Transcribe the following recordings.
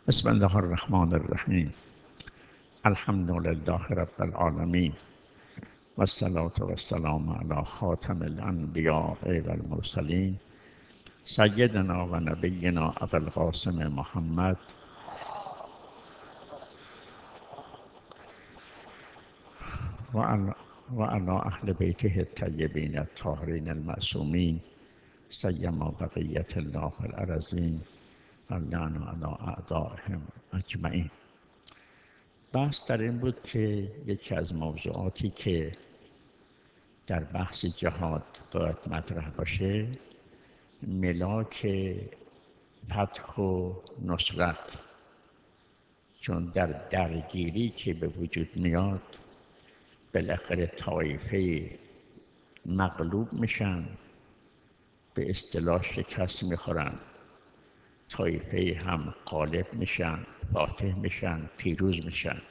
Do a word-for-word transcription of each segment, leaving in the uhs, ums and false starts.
بسم الله الرحمن الرحیم. الحمد لله رب العالمین و الصلاة و السلام علی خاتم الانبیاء و المرسلین سیدنا و نبینا ابی القاسم محمد و علی و علی اهل بیته الطیبین الطاهرین المعصومین سیما بقیة الله فی الارضین واللعن علی اعدائهم اجمعین. بحث در این بود که یکی از موضوعاتی که در بحث جهاد باید مطرح باشه ملاک فتح و نصرت، چون در درگیری که به وجود میاد بالاخره طایفه مغلوب میشن، به اصطلاح شکست میخورن، طایفه هم غالب میشن، فاتح میشن، پیروز میشن.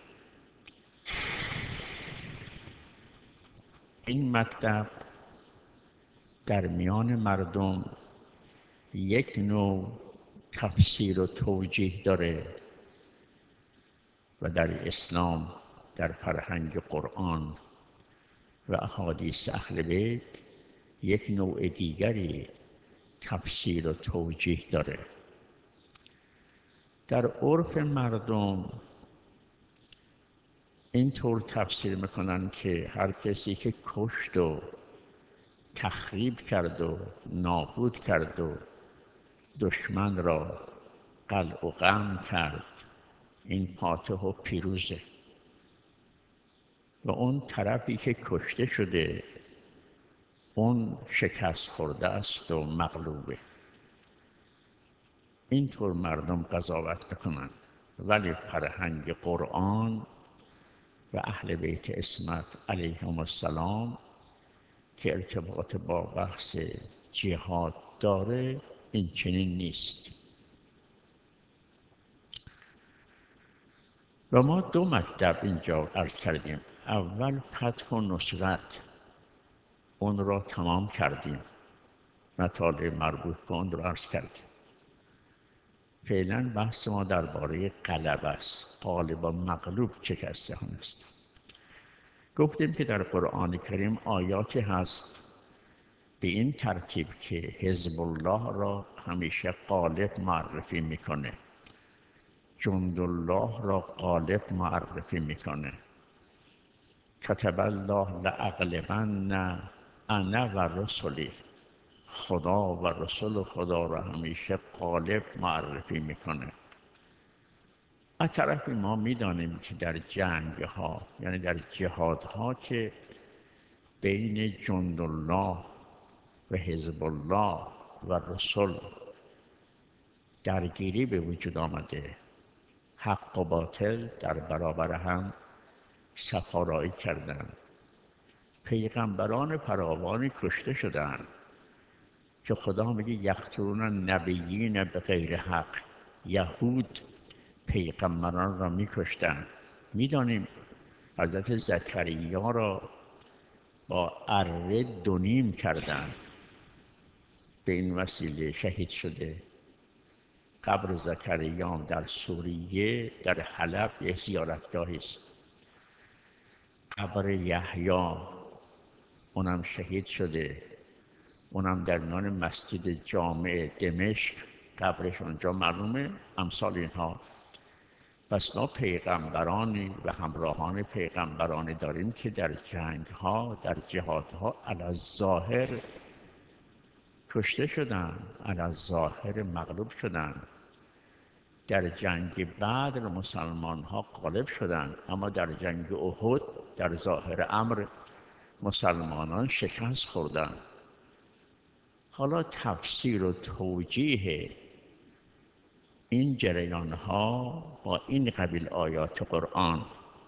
این مطلب در میان مردم یک نوع تفسیر و توجیه داره و در اسلام، در فرهنگ قرآن و احادیث اهل بیت یک نوع دیگری تفسیر و توجیه داره. در عرف مردم اینطور تفسیر میکنن که هر کسی که کشت و تخریب کرد و نابود کرد و دشمن را قلع و قم کرد، این فاتح و پیروزه، و اون طرفی که کشته شده اون شکست خورده است و مغلوبه. اینطور مردم قضاوت میکنن، ولی فرهنگ قرآن و اهل بیت عصمت علیهم السلام که ارتباط با بحث جهاد داره این چنین نیست. و ما دو مطلب اینجا عرض کردیم. اول فتح و نصرت، اون را تمام کردیم، مطالب مربوط به اون را عرض کردیم. فعلا بحث ما درباره غلبه است، غالب و مغلوب چه کسانی است. گفتیم که در قرآن کریم آیاتی هست به این ترتیب که حزب الله را همیشه غالب معرفی میکنه، جند الله را غالب معرفی میکنه. کتب الله لاغلبن انا و رسلی، خدا و رسول خدا را همیشه غالب معرفی میکنه. از طرف ما میدانیم که در جنگ ها، یعنی در جهاد ها که بین جند الله و حزب الله و رسول درگیری به وجود آمده، حق و باطل در برابر هم سفارایی کردند، پیغمبران فراوانی کشته شدند که خدا میگه یقتلون النبیین به غیر حق. یهود پیغمبران را میکشتند. میدانیم حضرت زکریا را با اره دونیم کردند، به این وسیله شهید شده. قبر زکریا در سوریه در حلب یک زیارتگاهی است. قبر یحیی اونم شهید شده، اونم در میان مسجد جامع دمشق قبرش اونجا معلومه. امثال اینها. پس ما پیغمبرانی و همراهان پیغمبرانی داریم که در جنگ ها، در جهاد ها علی الظاهر کشته شدن، علی الظاهر مغلوب شدن. در جنگ بدر مسلمان ها غالب شدند، اما در جنگ احد در ظاهر امر مسلمانان شکست خوردند. حالا تفسیر و توجیه این جریان ها با این قبیل آیات قرآن.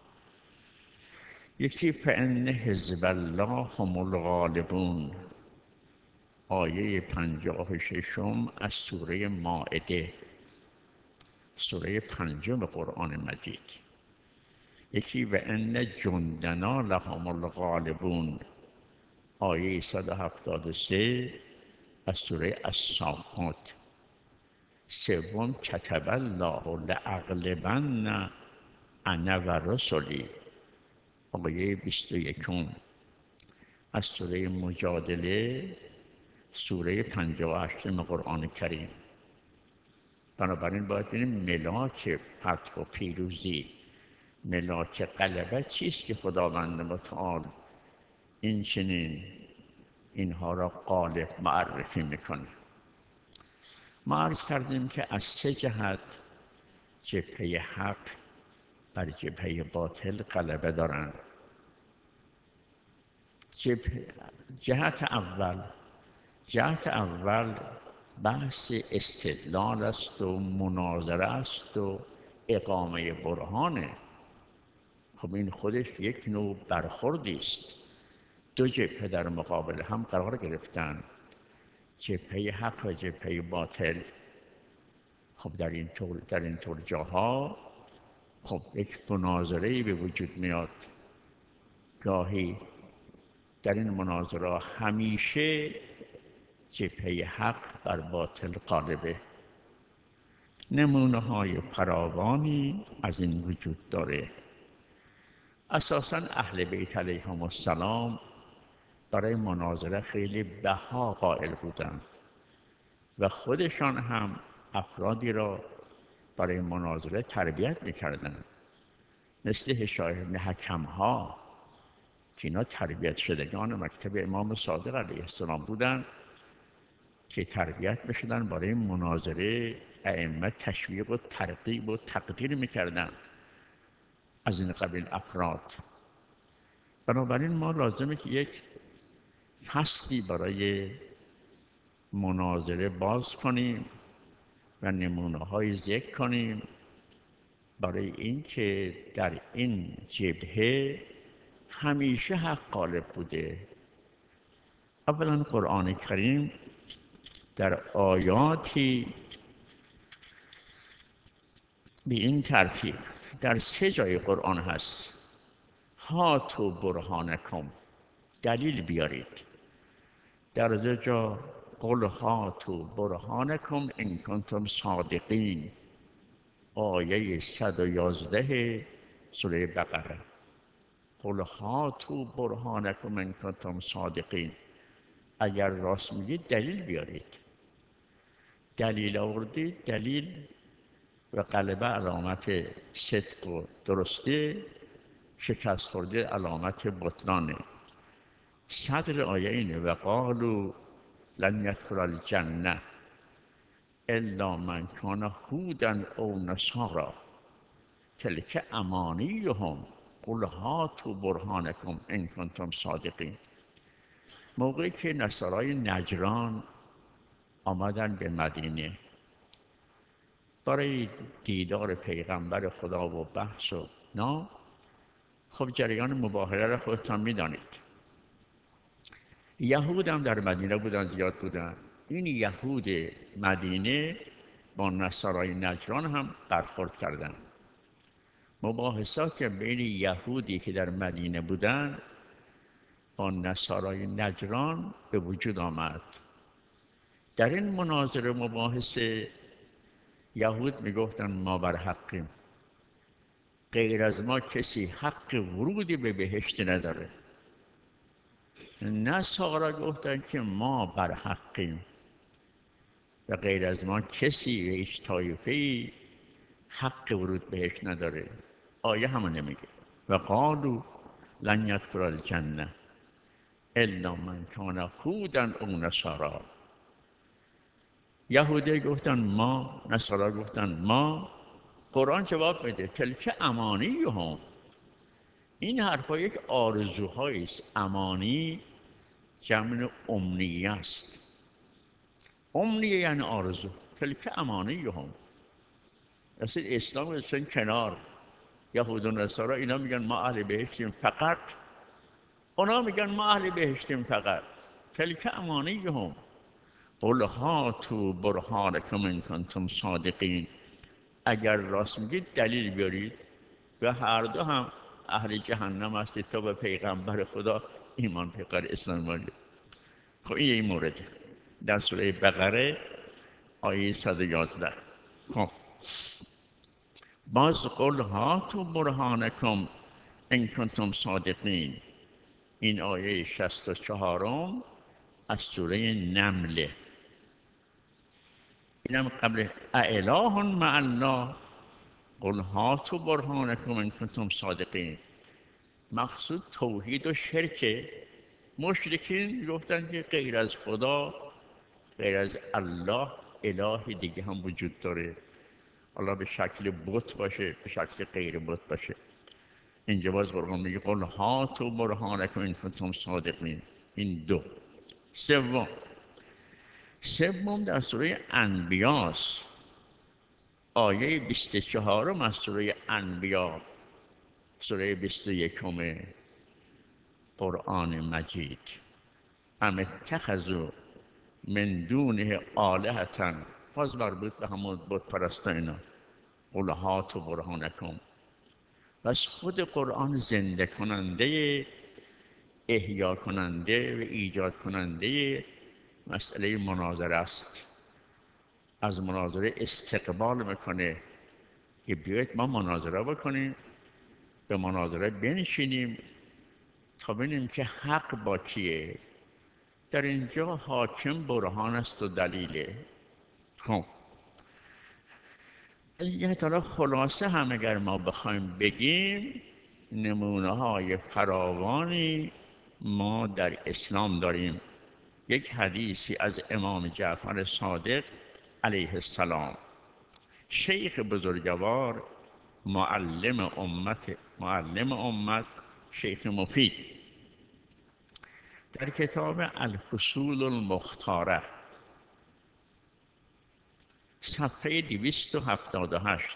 یکی فإن حزب الله هم الغالبون، آیه پنجاه و ششم از سوره مائده، سوره پنجم قرآن مجید. یکی و ان جندنا لهم الغالبون، آیه صد و هفتاد و سه از سوره الصافات. سوم کتب الله لاغلبن انا و رسلی، آیه بیست و یکم از سوره مجادله، سوره پنجاه و هشتم قرآن کریم. بنابراین باید ببینیم ملاک فتح و پیروزی، ملاک غلبه چیست که خداوند متعال این چنین اینها را غالب معرفی میکنه. ما عرض کردیم که از سه جهت جبهه حق بر جبهه باطل غلبه دارند. جهت اول جهت اول بحث استدلال است و مناظره است و اقامه برهانه. خب این خودش یک نوع برخوردی است. دو جبهه در مقابل هم قرار گرفتن، جبهه حق و جبهه باطل. خب در این طور در این طور جاها خب یک مناظره‌ای به وجود میاد. گاهی در این مناظره همیشه جبهه حق بر باطل غالبه. نمونه های فراوانی از این وجود داره. اساساً اهل بیت علیهم السلام برای مناظره خیلی بها قائل بودند و خودشان هم افرادی را برای مناظره تربیت میکردند، مثل هشام بن حکم ها که اینا تربیت شدگان مکتب امام صادق علیه السلام بودند که تربیت میشدن برای مناظره. ائمه تشویق و ترغیب و تقدیر میکردن از این قبیل افراد. بنابراین ما لازمه که یک فصلی برای مناظره باز کنیم و نمونه های ذکر کنیم برای اینکه در این جبهه همیشه حق غالب بوده. اولا قرآن کریم در آیاتی به این ترتیب در سه جای قرآن هست: هاتوا برهانکم، دلیل بیارید. در دو جا قل هاتوا برهانکم ان کنتم صادقین، آیه صد و یازده سوره بقره. قل هاتوا برهانکم ان کنتم صادقین، اگر راست میگید دلیل بیارید. دلیل آوردید، دلیل و غلبه علامت صدق و درسته، شکست خورده علامت بطلانه. صدر آیه اینه: و قالوا لن يدخل الجنه الا من کان هودا او نصارا تلک امانیهم قل هاتوا برهانکم ان کنتم صادقین. موقعی که نصارای نجران آمدن به مدینه برای دیدار پیغمبر خدا و بحث و نه، خب جریان مباهله را خودتان میدانید. یهود هم در مدینه بودن، زیاد بودن. این یهود مدینه با نصارای نجران هم برخورد کردن. مباحثات بین یهودی که در مدینه بودن با نصارای نجران به وجود آمد. در این مناظره مباحثه یهود میگفتن ما بر حقیم، غیر از ما کسی حق ورودی به بهشت نداره. نصارا گفتن که ما بر حقیم و غیر از ما کسی و هیچ طایفه‌ای حق ورود بهشت نداره. آیه همون نمیگه و قالوا لن يدخل الجنه الا من کان هودا او نصارا. یهودی گفتن ما، نصارا گفتن ما. قرآن جواب میده تلک امانیهم. این حرفا یک آرزوهایی است. امانی جمع امنیه است. امنیه یعنی آرزو. تلک امانیهم. اصلا اسلام اصلا کنار. یهود و نصارا اینا میگن ما اهل بهشتیم فقط، اونا میگن ما اهل بهشتیم فقط. تلک امانیهم قل هاتوا برهانکم ان کنتم صادقین، اگر راست میگید دلیل بیارید. و هر دو هم اهل جهنم هستید تا به پیغمبر خدا ایمان پیغمبر اسلام وارد. خب این یه مورده در سوره بقره آیه صد و یازده. خب باز قل هاتوا برهانکم ان کنتم صادقین، این آیه شصت و چهارم از سوره نمله. اینم قبل اله مع الله، قل هاتوا برهانکم ان کنتم صادقین. مقصود توحید و شرک. مشرکین گفتن که غیر از خدا، غیر از الله اله دیگه هم وجود داره، حالا به شکل بت باشه به شکل غیر بت باشه. اینجا باز قرآن میگه قل هاتوا برهانکم ان کنتم صادقین. این دو. سوم سوم در سوره انبیاست، آیه بیست و چهارم از سوره انبیا، سوره بیست و یکم قرآن مجید. ام اتخذوا من دونه آلهة، باز مربوط به همون بت پرستا اینا. قل هاتوا برهانکم. بس خود قرآن زنده کننده، احیا کننده و ایجاد کننده مسئله مناظره است. از مناظره استقبال میکنه که بیایید ما مناظره بکنیم، به مناظره بنشینیم تا ببینیم که حق با کیه. در اینجا حاکم برهان است و دلیله. خب یه طرح خلاصه هم اگر ما بخوایم بگیم، نمونه های فراوانی ما در اسلام داریم. یک حدیثی از امام جعفر صادق علیه السلام، شیخ بزرگوار، معلم امت معلم امت شیخ مفید، در کتاب الفصول المختاره صفحه دویست و هفتاد و هشت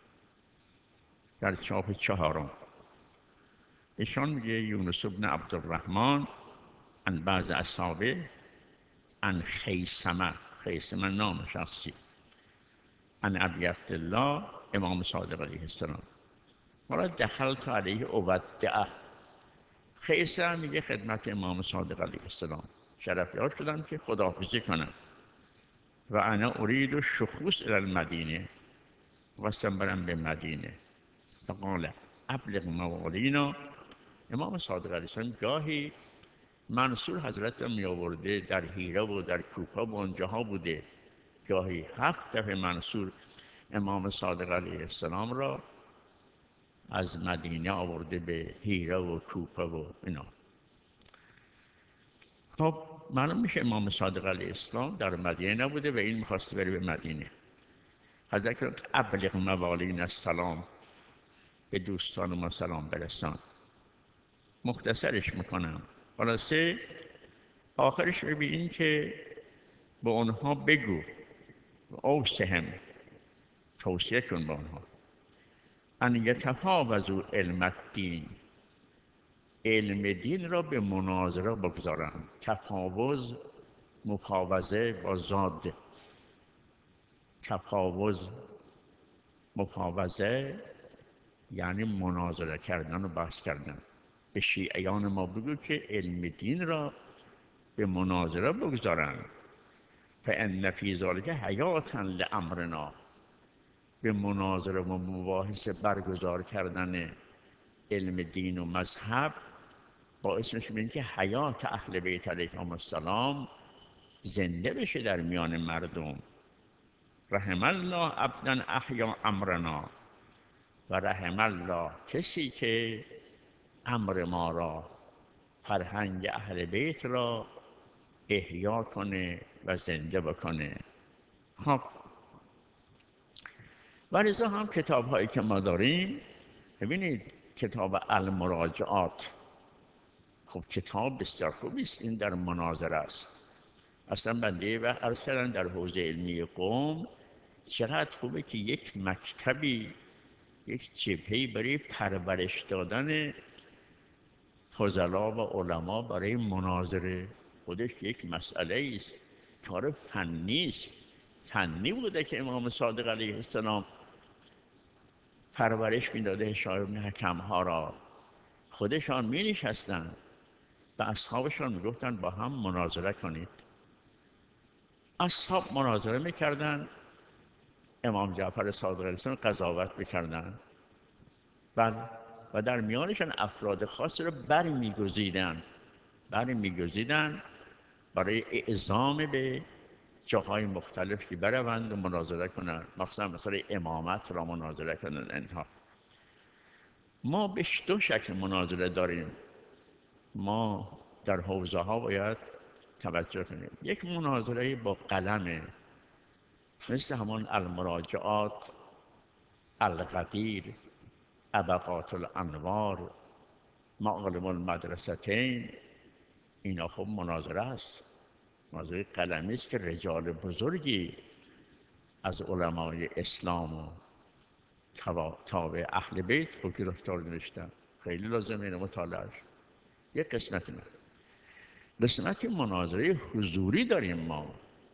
در چاپ چهارم، ایشان میگه یونس بن عبدالرحمن عن بعض اصحابه عن خیثمه، خیثمه نام شخصی، عن ابی عبدالله امام صادق علیه السلام قال دخلت علیه اودعه. خیثمه میگه خدمت امام صادق علیه السلام شرفیاب شدم که خداحافظی کنم و انا ارید الشخوص الی المدینه، وستم برم به مدینه. فقال ابلغ موالینا. امام صادق علیه السلام گاهی منصور حضرت می آورده در هیره و در کوفه و اونجاها بوده، گاهی هفت دفعه منصور امام صادق علیه السلام را از مدینه آورده به هیره و کوفه و اینا. خب معلوم میشه امام صادق علیه السلام در مدینه نبوده و این میخواسته بره به مدینه. حضرت ابلغ موالین السلام، به دوستان ما سلام برسان. مختصرش میکنم. خلاصه آخرش ببینین که به اونها بگو، اوصهم، توصیه کن به اونها، ان یتفاوضوا علم الدین، علم دین را به مناظره بگذارند. تفاوض مفاوضه با زاد، تفاوض مفاوضه یعنی مناظره کردن و بحث کردن. به شیعیان ما بگو که علم دین را به مناظره بگذارند. فان فی ذلک حیاتا لامرنا، به مناظره و مباحثه برگزار کردن علم دین و مذهب باعث میشه ببینید که حیات اهل بیت علیهم السلام زنده بشه در میان مردم. رحم الله عبدا احیا امرنا، و رحم الله کسی که امر ما را، فرهنگ اهل بیت را احیا کنه و زنده بکنه. خب ولذا هم کتاب هایی که ما داریم، ببینید کتاب المراجعات، خب کتاب بسیار خوبی است، این در مناظره است. اصلا بنده و عرض کردن در حوزه علمی قم چقدر خوبه که یک مکتبی، یک جبهه‌ای برای پرورش دادن فضلا و علما برای مناظره، خودش یک مسئله است، کار فنی است. فنی بوده که امام صادق علیه السلام پرورش میداده شایع بن حکم ها را. خودشان می نشستن و اصحابشان میگفتن با هم مناظره کنید. اصحاب مناظره میکردن، امام جعفر صادق علیه السلام قضاوت میکردن، بله، و در میانشان افراد خاصی رو بری میگزیدن بری میگزیدن برای اعزام به جاهای مختلفی بروند و مناظره کنند، مخصوصا مثلا امامت را مناظره کنند. اینها ما به دو شکل مناظره داریم، ما در حوزه ها باید توجه کنیم. یک مناظره با قلمه، مثل همان المراجعات، القدیر، ابقات الانوار، معالم المدرستین، اینا خب مناظره است، مناظره قلمی است که رجال بزرگی از علمای اسلام و تابع اهل بیت خود گرفتار نوشتن، خیلی لازمه اینو مطالعهش. یک قسمت نه. قسمت مناظره حضوری داریم ما.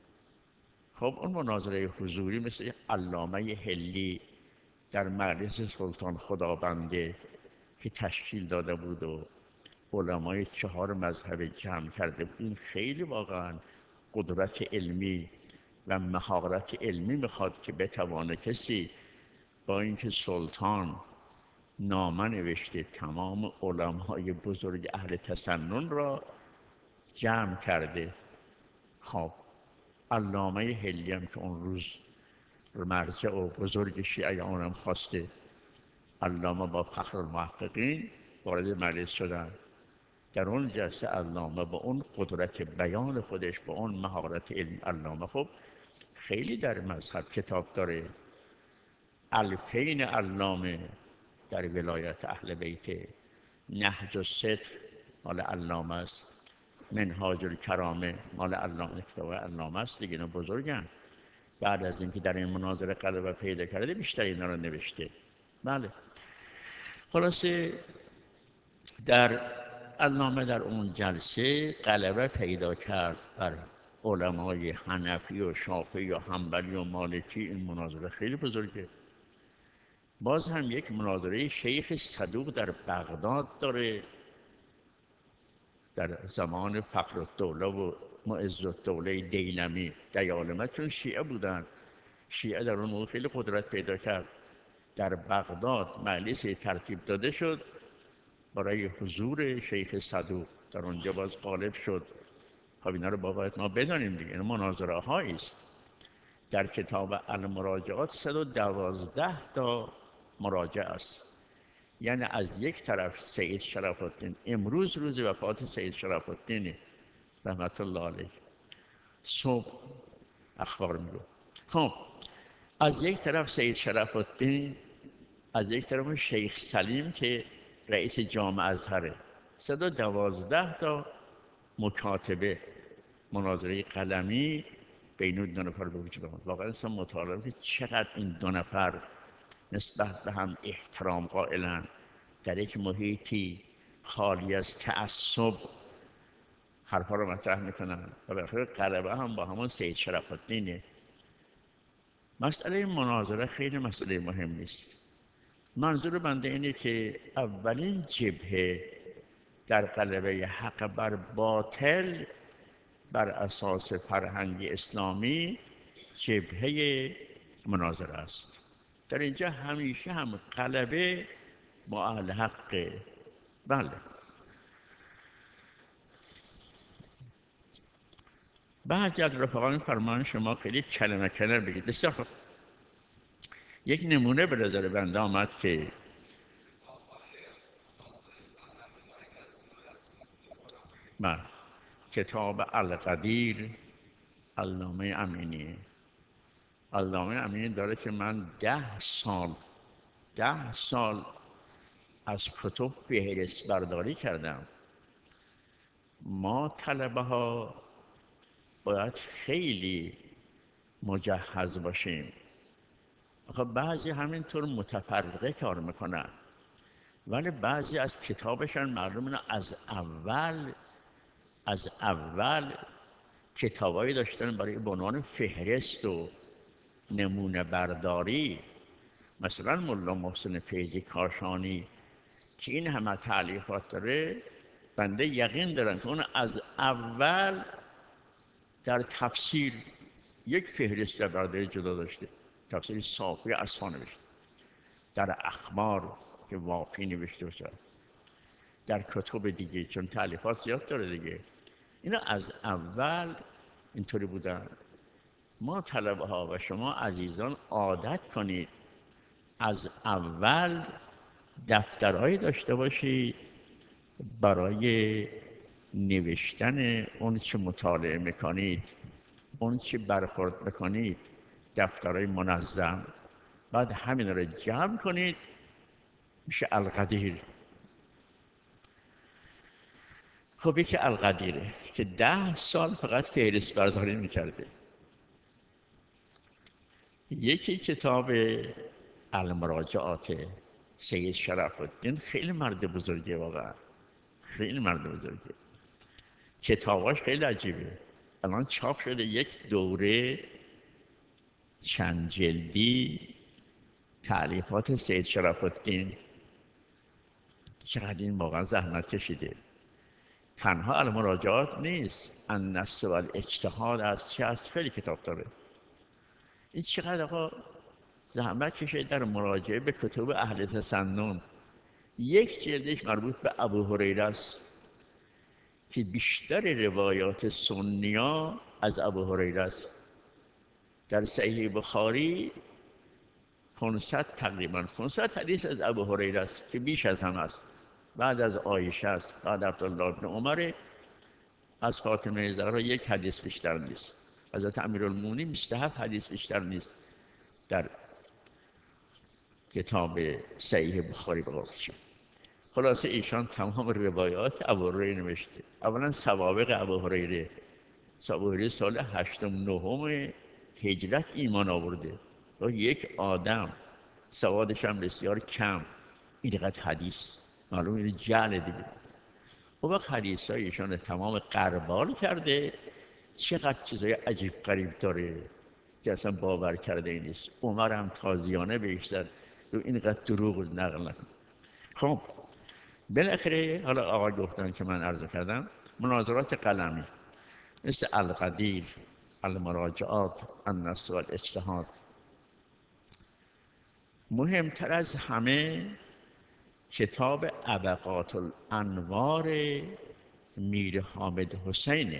خب اون مناظره حضوری مثل علامه حلی در مجلس سلطان خدابنده که تشکیل داده بود و علمای چهار مذهب جمع کرده بود، این خیلی واقعا قدرت علمی و مهارت علمی میخواد که بتوانه کسی با اینکه سلطان نامه نوشته تمام علمای بزرگ اهل تسنن را جمع کرده. خب علامه حلی هم که اون روز مرجع و بزرگ شیعه اونم خواسته، علامه با فخر المحققین وارد مجلس شدن. در اون جلسه علامه با اون قدرت بیان خودش، با اون مهارت علم، علامه خب خیلی در مذهب کتاب داره، الفین علامه در ولایت اهل بیت، نهج الصدق مال علامه است، منهاج الکرامه مال علامه، کتاب علامه است دیگه، اینا بزرگن. بعد از اینکه در این مناظره غلبه پیدا کرده بیشتر اینا رو نوشته. بله، خلاصه در علامه در اون جلسه غلبه پیدا کرد بر علمای حنفی و شافعی و حنبلی و مالکی. این مناظره خیلی بزرگه. باز هم یک مناظره شیخ صدوق در بغداد داره، در زمان فخرالدوله و معزالدوله دیلمی دیالمه، چون شیعه بودن، شیعه در اون موقع خیلی قدرت پیدا کرد. در بغداد مجلسی ترتیب داده شد برای حضور شیخ صدوق، در اونجا باز غالب شد. خب اینا رو باید ما بدانیم دیگه، این مناظره هایی است. در کتاب المراجعات صد و دوازده تا مراجعه است. یعنی از یک طرف سید شرف الدین، امروز روز وفات سید شرف الدین رحمت الله علیه، صبح اخبار میگو. خب از یک طرف سید شرف الدین، از یک طرف شیخ سلیم که رئیس جامع ازهره، صد و دوازده تا مکاتبه، مناظره قلمی بین این دو نفر به وجود آمد. واقعا اصلا مطالعه که چقدر این دو نفر نسبت به هم احترام قائلن، در یک محیطی خالی از تعصب حرفا رو مطرح میکنن و بالاخره غلبه هم با همون سید شرف الدینه. مسئله مناظره خیلی مسئله مهم نیست. منظور بنده اینه که اولین جبهه در غلبه حق بر باطل بر اساس فرهنگ اسلامی جبهه مناظره است. در اینجا همیشه هم غلبه با اهل حقه. بله، بعضی از رفقان فرمان شما خیلی کلمه کلمه بگید. بسیار خوب، یک نمونه به نظر بنده آمد که من کتاب القدیر علامه امینی، علامه امینی داره که من ده سال ده سال از کتب فهرست برداری کردم. ما طلبه ها باید خیلی مجهز باشیم. آخه بعضی همینطور متفرقه کار میکنن، ولی بعضی از کتابشان معلومه از اول از اول کتابایی داشتن برای به عنوان فهرست و نمونه برداری. مثلا ملا محسن فیضی کاشانی که این همه تألیفات داره، بنده یقین دارم که اون از اول در تفسیر یک فهرست برادری جدا داشته، تفسیر صافی اصفا نوشته، در اخبار که وافی نوشته باشه، در کتب دیگه، چون تالیفات زیاد داره دیگه. اینا از اول اینطوری بودن. ما طلبه ها و شما عزیزان عادت کنید از اول دفترهایی داشته باشید برای نوشتن اون چه مطالعه میکنید، اون چه برخورد میکنید، دفترهای منظم. بعد همین رو جمع کنید میشه القدیر. خب یکی القدیره که ده سال فقط فهرست برداری میکرده. یکی کتاب المراجعات سید شرف الدین، خیلی مرد بزرگه، واقعا خیلی مرد بزرگه. کتاباش خیلی عجیبه. الان چاپ شده یک دوره چند جلدی تألیفات سید شرف الدین. چقدر این واقعا زحمت کشیده. تنها المراجعات نیست، النص و الاجتهاد از چه از خیلی کتاب داره. این چقدر آقا زحمت کشیده در مراجعه به کتب اهل تسنن. یک جلدش مربوط به ابو هریره است که بیشتر روایات سنیا از ابو هریره است. در صحیح بخاری پانصد تقریبا پانصد حدیث از ابو هریره است که بیش از هم است. بعد از عایشه است، بعد عبدالله بن عمر، از فاطمه زهرا یک حدیث بیشتر نیست. حضرت امیرالمومنین بیست و هفت حدیث بیشتر نیست در کتاب صحیح بخاری به قول شد. خلاصه ایشان تمام روایات ابو هریره نوشته. اولا سوابق ابو هریره، ابو هریره سال هشتم نهم هجرت ایمان آورده. و یک آدم سوادش هم بسیار کم، اینقدر حدیث معلوم اینه جهل دیگه. و وقت حدیث های ایشان تمام قربال کرده. چقدر چیزای عجیب غریب داره که اصلا باور کرده ای نیست. عمر هم تازیانه بهش زد اینقدر دروغ نقل نکن. خب بالاخره حالا آقا گفتن که من عرض کردم مناظرات قلمی مثل القدیر، المراجعات، النص و الاجتهاد. مهمتر از همه کتاب ابقات الانوار میر حامد حسینه.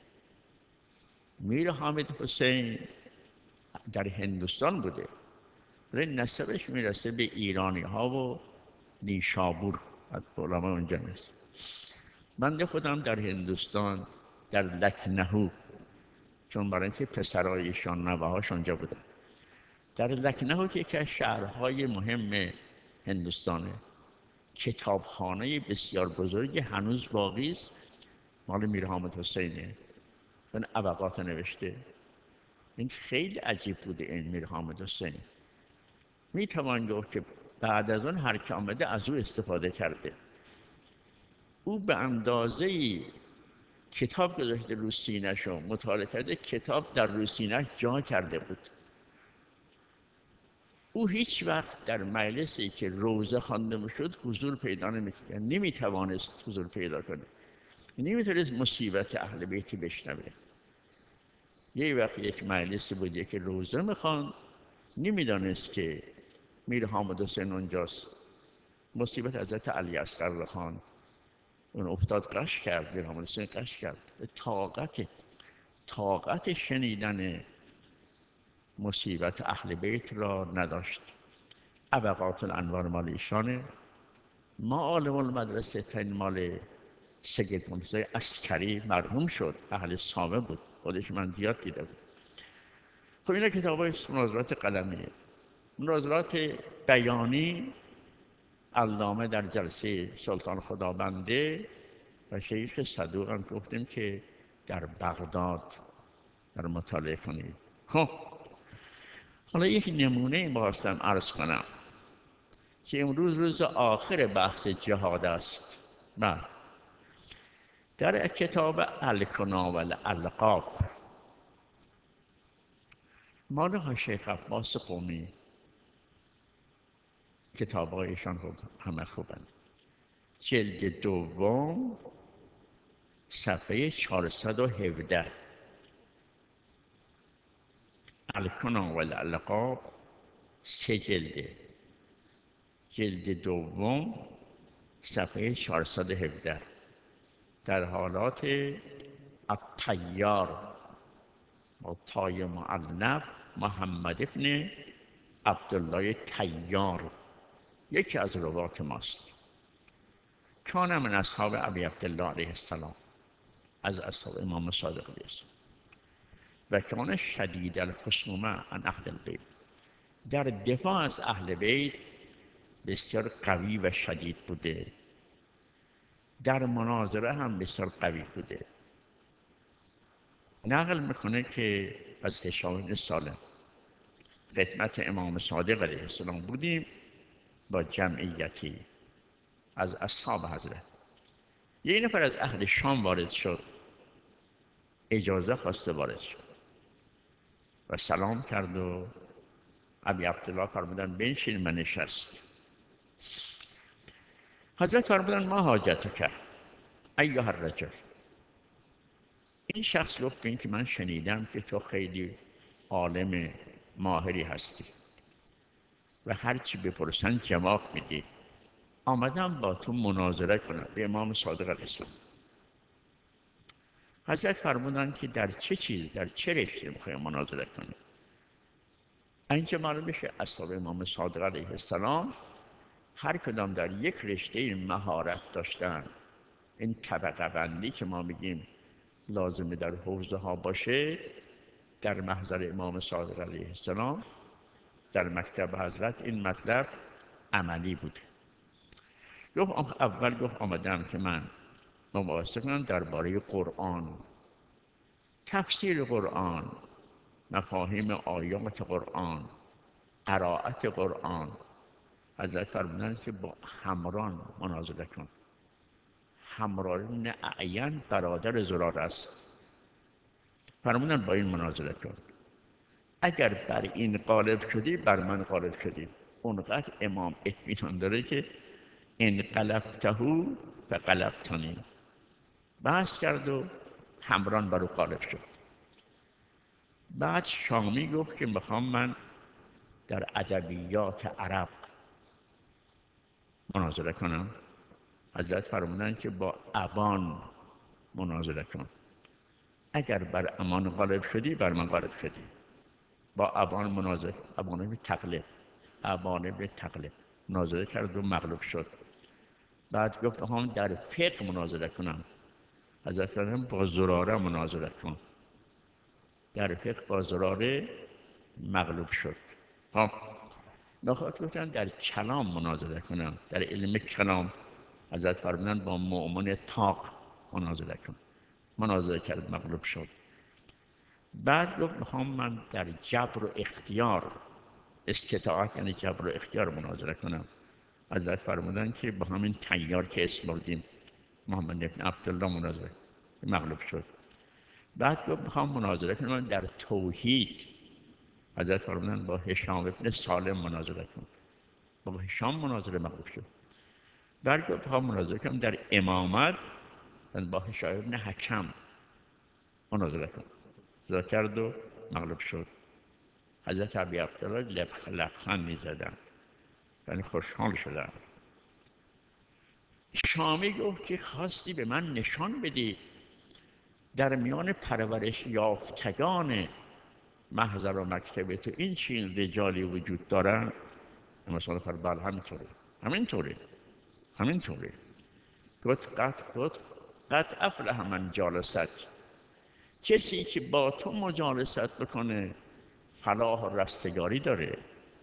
میر حامد حسین در هندوستان بوده، ولی نسبش میرسه به ایرانی ها و نیشابور، علما اونجا نیست. بنده خودم در هندوستان در لکنهو، چون برای اینکه پسرایشان نوه‌هاش اونجا بودن، در لکنهو که یکی از شهرهای مهم هندوستانه، کتابخانه بسیار بزرگی هنوز باقی است، مال میر حامد حسینه. این ابقات نوشته. این خیلی عجیب بوده. این میر حامد حسین می توان گفت که بعد از اون هر که آمده از او استفاده کرده. او به اندازه کتاب گذاشته رو سینه‌ش رو مطالعه کرده، کتاب در رو سینه‌اش جا کرده بود. او هیچ وقت در مجلسی که روزه خوانده میشد حضور پیدا نمی‌کرد، نمی‌توانست حضور پیدا کنه، نمی‌تونست مصیبت اهل بیت بشنوه. یه وقت یک مجلسی بود که روزه می‌خواند، نمی‌دانست که میر حامد حسین اونجاست. مصیبت حضرت علی اصغر خان اون افتاد، قش کرد. میر حامد حسین قش کرد. طاقت طاقت شنیدن مصیبت اهل بیت را نداشت. ابقات الانوار مال ایشانه. ما عالم المدرسه تن مال سید مرتضی عسکری، مرحوم شد، اهل سامه بود، خودش من زیاد دیده بود. خب اینا کتابای مناظرات قلمیه. مناظرات بیانی علامه در جلسه سلطان خدابنده و شیخ صدوق هم گفتیم که در بغداد در مطالعه کنید. خب حالا یک نمونه بخواستم عرض کنم که امروز روز آخر بحث جهاد است. بله، در کتاب الکنا و الالقاب مال شیخ عباس قمی، کتاب‌هایشان خوب همه خوبند، جلد دوم صفحه چهارصد و هفده. الکنا و الالقاب سه جلده. جلد دوم صفحه چهارصد و هفده در حالات الطیار با تای معنف محمد ابن عبدالله طیار، یکی از روات ماست. کان من اصحاب ابی عبدالله علیه السلام، از اصحاب امام صادق علیه السلام. و کان شدید الخصومه عن اهل البیت، در دفاع از اهل بیت بسیار قوی و شدید بوده، در مناظره هم بسیار قوی بوده. نقل میکنه که از هشام بن سالم خدمت امام صادق علیه السلام بودیم با جمعیتی از اصحاب حضرت. یه نفر از اهل شام وارد شد، اجازه خواسته وارد شد و سلام کرد و ابی عبدالله فرمودن بنشین و نشست. حضرت فرمودن ما حاجتک ایها الرجل، این شخص گفت به این که من شنیدم که تو خیلی عالم ماهری هستی و هرچی بپرسن جواب میدی، آمدم با تو مناظره کنم به امام صادق علیه السلام. حضرت فرمودن که در چه چیز، در چه رشته میخوای مناظره کنی؟ اینجا معلوم میشه اصحاب امام صادق علیه السلام هر کدام در یک رشته مهارت داشتن. این طبقه بندی که ما میگیم لازمه در حوزه ها باشه، در محضر امام صادق علیه السلام در مکتب حضرت این مطلب عملی بود. گفت اول گفت آمدم که من مباحثه کنم درباره قرآن، تفسیر قرآن، مفاهیم آیات قرآن، قرائت قرآن. حضرت فرمودن که با حمران مناظره کن. حمران اعین برادر زرار است. فرمودن با این مناظره کن، اگر بر این غالب شدی بر من غالب شدی. اونقدر امام اطمینان داره که ان قلبته فقلبتنی، بحث کرد و حمران بر او غالب شد. بعد شامی گفت که میخوام من در ادبیات عرب مناظره کنم. حضرت فرمودن که با ابان مناظره کن، اگر بر امان غالب شدی بر من غالب شدی. با ابان مناظره، ابان ابن تغلب، ابان ابن تغلب مناظره کرد و مغلوب شد. بعد گفت هم در فقه مناظره کنم. حضرت فرمودن با زراره مناظره کن. در فقه با زراره مغلوب شد. خب نخواهد گفتن در کلام مناظره کنم، در علم کلام. حضرت فرمودن با مؤمن تاق مناظره کن. مناظره کرد مغلوب شد. بعد گفت میخوام من در جبر و اختیار، استطاعت یعنی جبر و اختیار مناظره کنم. حضرت فرمودن که با همین طیار که اسم بردیم محمد ابن عبدالله مناظره مغلوب شد. بعد گفت میخوام مناظره کنم در توحید. حضرت فرمودن با هشام ابن سالم مناظره کن. با هشام مناظره مغلوب شد. بعد گفت میخوام مناظره کنم در امامت، با هشام ابن حکم مناظره کن. مناظره کرد و مغلوب شد. حضرت ابی عبدالله لبخند می‌زدن، یعنی خوشحال شدن. شامی گفت که خواستی به من نشان بدی در میان پرورش یافتگان محضر و مکتب تو این چین رجالی وجود دارن؟ مثلا پر بله همینطوره همینطوره همینطوره. گفت قد گفت قد افلح من جالست، کسی که با تو مجالست بکنه فلاح و رستگاری داره.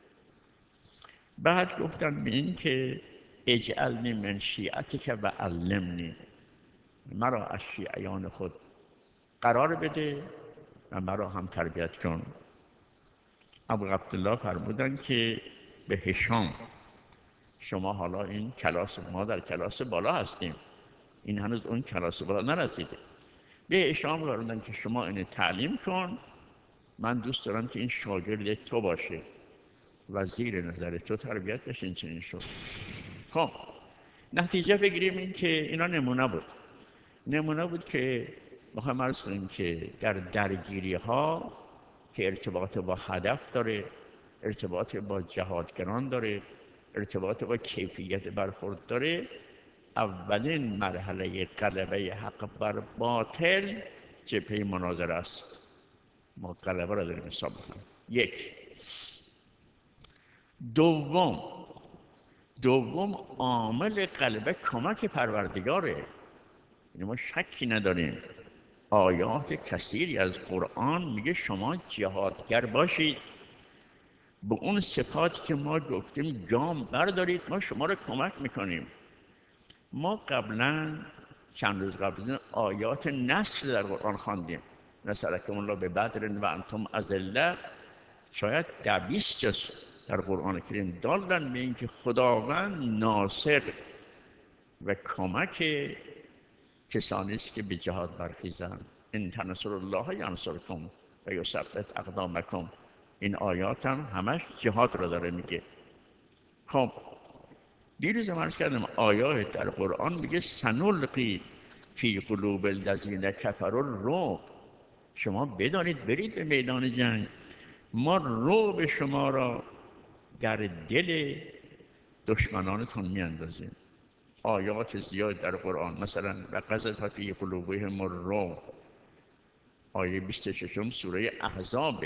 بعد گفتن به این که اجعلنی من شیعتک و علمنی، مرا از شیعیان خود قرار بده و مرا هم تربیت کن. ابو عبدالله فرمودن که به هشام شما حالا این کلاس، ما در کلاس بالا هستیم، این هنوز اون کلاس بالا نرسیده. به هشام فرمودن که شما اینو تعلیم کن، من دوست دارم که این شاگرد تو باشه و زیر نظر تو تربیت بشه. این چنین شد. خب نتیجه بگیریم این که اینا نمونه بود. نمونه بود که میخوایم عرض کنیم که در درگیری ها که ارتباط با هدف داره، ارتباط با جهادگران داره، ارتباط با کیفیت برخورد داره. اولین مرحله غلبه حق بر باطل جبهه مناظره است. ما غلبه را داریم حساب می‌کنیم. یک. دوم دوم عامل غلبه کمک پروردگاره. یعنی ما شکی نداریم آیات کثیری از قرآن میگه شما جهادگر باشید، به اون صفاتی که ما گفتیم گام بردارید، ما شما رو کمک میکنیم. ما قبلا چند روز قبل از این آیات نصر در قرآن خواندیم. مثلا که الله به بدر و انتم اذله، شاید ده بیست جا در قرآن کریم دالن به اینکه خداوند ناصر و کمک کسانی است که به جهاد برخیزند. ان تنصروا الله ینصرکم و یثبت اقدامکم. این آیات هم همش جهاد را داره میگه. خب دیروز هم عرض کردم آیات در قرآن میگه سنلقی فی قلوب الذین کفروا الرعب. شما بدانید برید به میدان جنگ، ما رعب شما را در دل دشمنانتون میاندازیم. آیات زیاد در قرآن، مثلا و قذف فی قلوبهم الرعب، آیه بیست و شش سوره احزاب.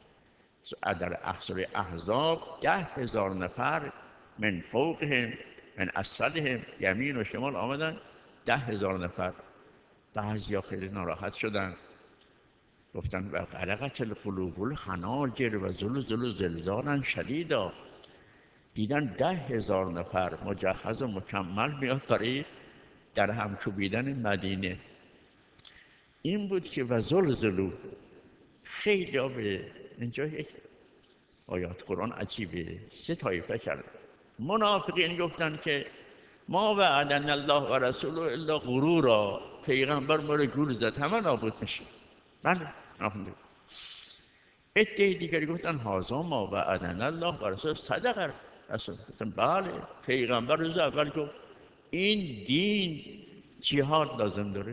در سوره احزاب ده هزار نفر من فوقهم من اسفلهم، یمین و شمال آمدن، ده هزار نفر. بعضیا خیلی ناراحت شدن، گفتن و غلقت القلوب الحناجر و زلزلوا زلزالا شدیدا. دیدن ده هزار نفر مجهز و مکمل میاد برای در هم کوبیدن مدینه. این بود که و زلزلوا. خیلی ها به اینجا یک آیات قرآن عجیبه، سه طایفه کرد. منافقین گفتن که ما وعدنا الله و رسوله الا غرورا، پیغمبر ما رو گول زد همه نابود میشه. بله نافنده. عده دیگری گفتن هازا ما وعدنا الله و رسوله صدق رسول. گفتن بله پیغمبر روز اول گفت این دین جهاد لازم داره،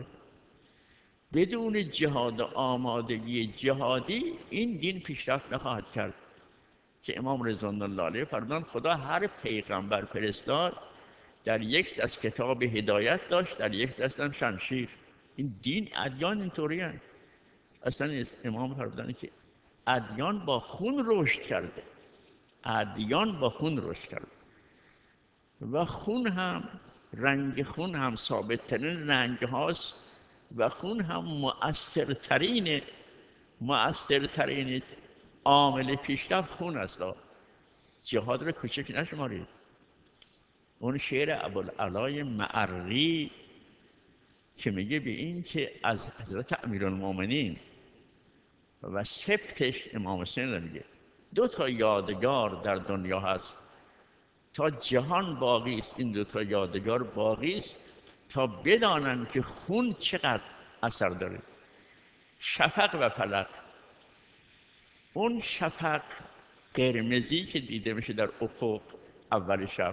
بدون جهاد و آمادگی جهادی این دین پیشرفت نخواهد کرد. که امام رضوان الله علیه فرمودند خدا هر پیغمبر فرستاد در یک دست کتاب هدایت داشت، در یک دست هم شمشیر. این دین ادیان اینطوری هست. اصلا امام فرمودند که ادیان با خون رشد کرده، ادیان با خون رشد کرده و خون هم رنگ خون هم ثابت ترین رنگ هاست و خون هم مؤثرترین مؤثرترین عامل پیشرفت خون است. جهاد رو کوچک نشمارید. اون شعر ابوالعلای معری که میگه به این که از حضرت امیرالمومنین و سبتش امام حسین میگه دو تا یادگار در دنیا هست تا جهان باقی است، این دو تا یادگار باقی است تا بدانن که خون چقدر اثر داره. شفق و فلق. اون شفق قرمزی که دیده میشه در افق اول شب،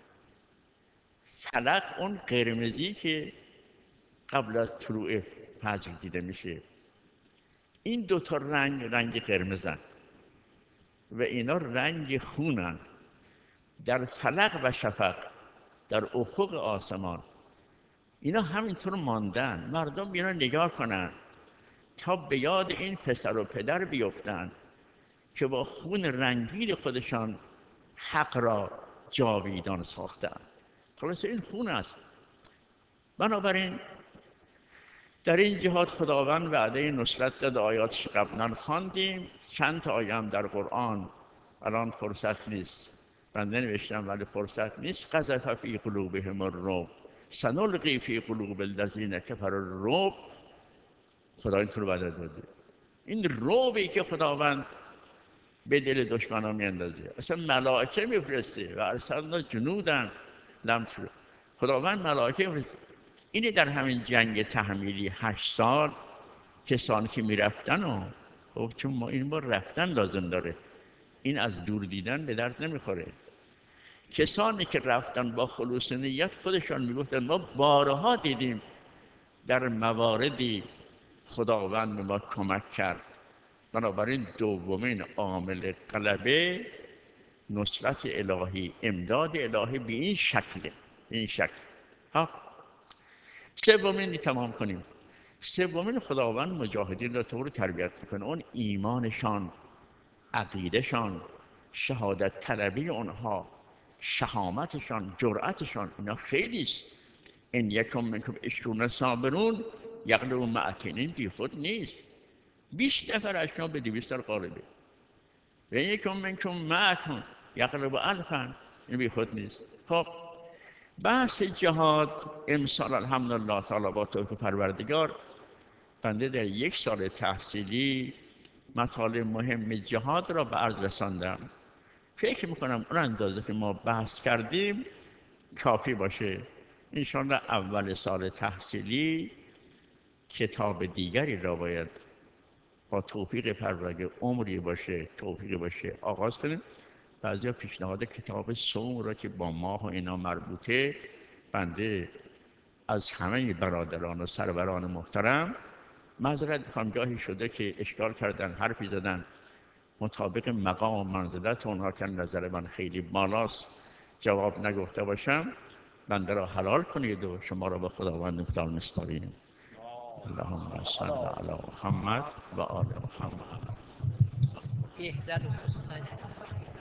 فلق اون قرمزی که قبل از طلوع فجر دیده میشه. این دوتا رنگ رنگ قرمزن و اینا رنگ خونن. در فلق و شفق در افق آسمان اینا همینطور ماندن. مردم اینا نگاه کنن تا به یاد این پسر و پدر بیفتن که با خون رنگین خودشان حق را جاویدان ساختن. خلاص این خون است. بنابراین در این جهاد خداوند وعده نصرت داد. آیاتش قبلا خواندیم. چند تا آیه هم در قرآن، الان فرصت نیست، بنده نوشتم ولی فرصت نیست. قذف فی قلوبهم الرعب سنلقی فی قلوب الذین کفروا الرعب. خدا اینطور وعده داده. این رعبی که خداوند به دل دشمنا میاندازه، اصلا ملائکه میفرسته و ارسلنا جنودا لم تروا. خداوند ملائکه میفرسته. اینه در همین جنگ تحمیلی هشت سال کسانی که میرفتن و خب چون ما این بار رفتن لازم داره، این از دور دیدن به درد نمیخوره. کسانی که رفتن با خلوص نیت خودشان میگفتن ما بارها دیدیم در مواردی خداوند به ما کمک کرد بنابراین دومین عامل غلبه نصرت الهی، امداد الهی به این شکله، به این شکل. ها سومین تمام کنیم. سومین خداوند مجاهدین را طور تربیت میکنه، اون ایمانشان، عقیدهشان، شهادت طلبی اونها، شهامتشان، جرأتشان، اینا خیلی است. این یکم منکم عشرون صابرون یغلبوا مئتین، این بی خود نیست. بیست نفر از شما به دویست تا غالبه. و یکم منکم مئتون یغلبوا الفا، این بی خود نیست. خب بحث جهاد امسال الحمدلله تعالی با توفیق پروردگار بنده در یک سال تحصیلی مطالب مهم جهاد را به عرض رساندم. فکر میکنم اون اندازه که ما بحث کردیم کافی باشه. انشاءالله اول سال تحصیلی کتاب دیگری را باید با توفیق پروردگار عمری باشه، توفیق باشه آغاز کنیم. بعضیا پیشنهاد کتاب صوم را که با ماه و اینا مربوطه، بنده از همه برادران و سروران محترم معذرت میخوام، گاهی شده که اشکال کردن، حرفی زدن مطابق مقام و منزلت اونها که نظر من خیلی بالاست جواب نگفته باشم، بنده را حلال کنید و شما را به خداوند مختار می‌سپاریم. اللهم صل علی محمد و آل محمد.